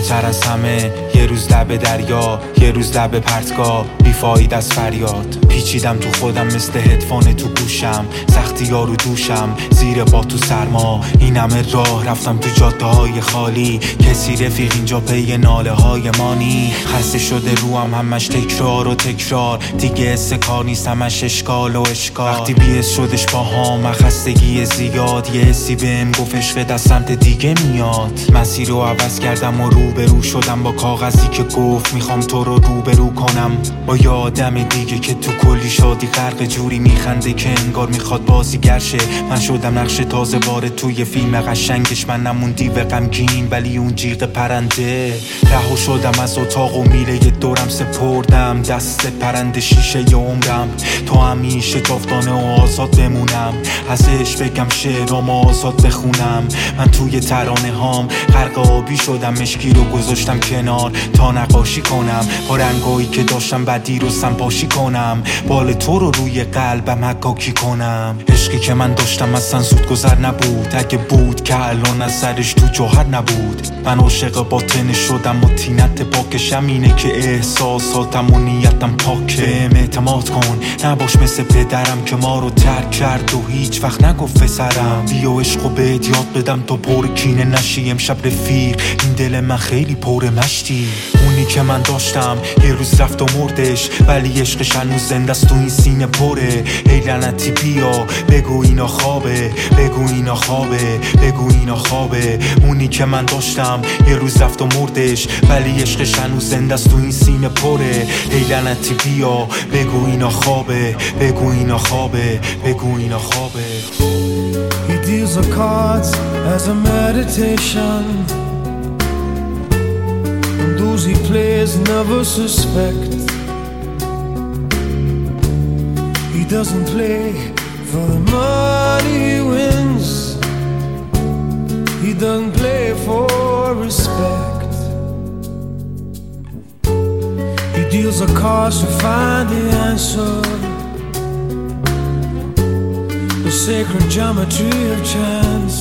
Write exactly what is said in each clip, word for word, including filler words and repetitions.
زیباتر از همه. یه روز لب دریا، یه روز لب پرتگاه، بیفاید از فریاد. پیچیدم تو خودم مثل هدفون تو گوشم، سختی ها رو دوشم، زیر با تو سرما. این همه راه رفتم تو جاده های خالی، کسی رفیق اینجا پی ناله های مانی. خسته شده روم همش تکرار و تکرار، دیگه حس کار نیست همش اشکال و اشکال. وقتی بیعث شدش با هم خستگی زیاد، یه حسی بهم گفت عشق از سمت دیگه میاد. مسیر رو عوض کردم و روبرو شدم با کاغذی که گفت میخوام تو رو روبرو کنم با یه آدم دیگه که تو کلی شادی غرق جوری میخنده که انگار میخواد بازیگر شه. من شدم نقش تازه وارد توی فیلم قشنگش، من نمون دیو غمگین ولی اون جیغ پرنده. رها شدم از اتاق و میله یه دورم سپردم دست پرنده شیشه ی عمرم. تو همیشه جاودانه و آزاد بمونم، ازش بگم شعرام آزاد بخونم. من توی ترانه هام غرق آبی شدم، مشکی رو گذاشتم کنار تا نقاشی کنم با رنگایی که داشتم بدی رو سنپاشی کنم. بال تو رو روی قلبم حکاکی کنم. عشقی که من داشتم اصلا زود گذر نبود، اگه بود که الان از سرش تو جوهر نبود. من عاشق باطن شدم و تینت پاکشم، اینه که احساساتم و نیتم پاکه. بهم اعتماد کن، نباش مثل پدرم که ما رو ترک کرد و هیچ وقت نگفت پسرم. بیا عشقو بهت یاد بدم تو پر کینه نشی. امشب رفیق این دل من خیلی پر مشتی. اونی که من داشتم یه روز رفت و مردش، ولی عشقش هنوز زنده است تو این سینه پره. ای لعنتی بیا بگو اینا خوابه، بگو اینا خوابه، بگو اینا خوابه. اونی که من داشتم یه روز رفت و مردش، ولی عشقش هنوز زنده است تو این سینه پره. ای لعنتی بیا بگو اینا خوابه، بگو اینا خوابه، بگو اینا خوابه. He deals the cards as a meditation, and those he plays never suspect. He doesn't play for the money he wins, he doesn't play for respect. He deals the cards to find the answer, the sacred geometry of chance,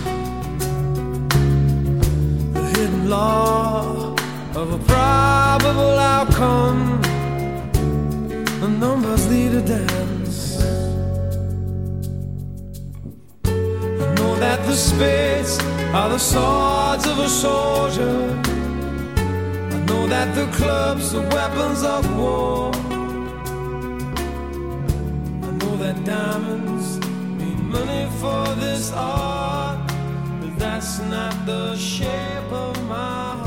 the hidden law of a probable outcome. The numbers lead a dance. I know that the spades are the swords of a soldier, I know that the clubs are weapons of war, I know that diamonds money for this art, but that's not the shape of my heart.